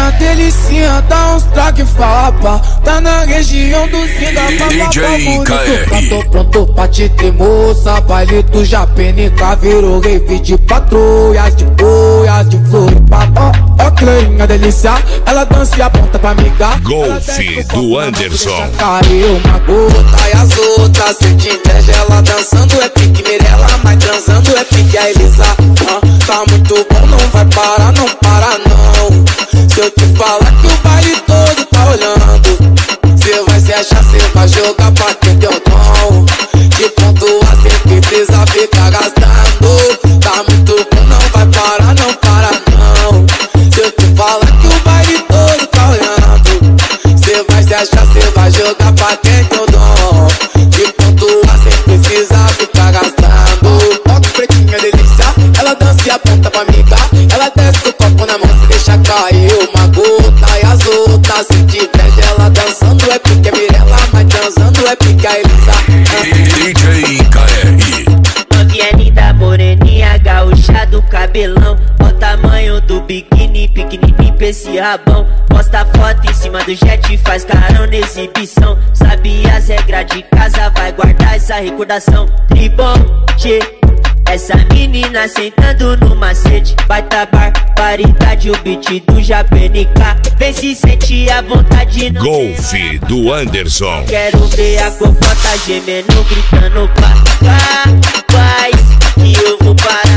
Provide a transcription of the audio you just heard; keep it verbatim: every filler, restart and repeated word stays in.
Novinha, delicinha, dá uns traque, fala pá. Tá na região do Zinga, D J K R. Tô pronto pra te ter, moça. Baile do Japenica virou rave de patrulhas, de boias, de Floripa. Ó, ó, clarinha, delícia, ela dança e aponta pra amiga. Golfe do Anderson. Caiu uma gota e as outras sente inveja. Ela dançando é pique Mirella, mas transando é pique a Elisa. Ah, tá muito bom, não vai parar, não para não. Se eu te falar que o baile todo tá olhando, cê vai se achar, cê vai jogar pra quem deu dom. De ponto a cem precisa ficar gastando. Tá muito bom, não vai parar, não para não. Se eu te falar que o baile todo tá olhando, cê vai se achar, cê vai jogar pra quem deu dom. De ponto a cem precisa ficar gastando. Ó que pretinha delícia, ela dança e aponta pra amiga. Ela desce com o copo na mão, se deixa cair uma gota e as outras sente inveja. Ela dançando é pique a Mirella, mas dançando é pique a Elisa. D J K R. Novinha linda, moreninha, gaúcha do cabelão. Ó o tamanho do biquíni, pequenininho pra esse rabão. Posta foto em cima do jet, faz carão na exibição. Sabe as regras de casa, vai guardar essa recordação. Tribom, tchê, essa menina sentando no macete. Baita barbaridade, o beat do Japenica. Vem se sentir à vontade no Golfe do Anderson. Quero ver a cocota gemendo, gritando pá, pá, paz, que eu vou parar.